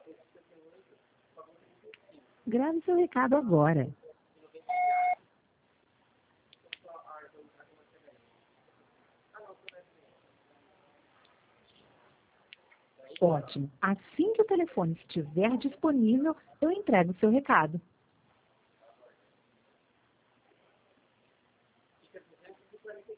Grave seu recado agora. Ótimo. Assim que o telefone estiver disponível, eu entrego o seu recado.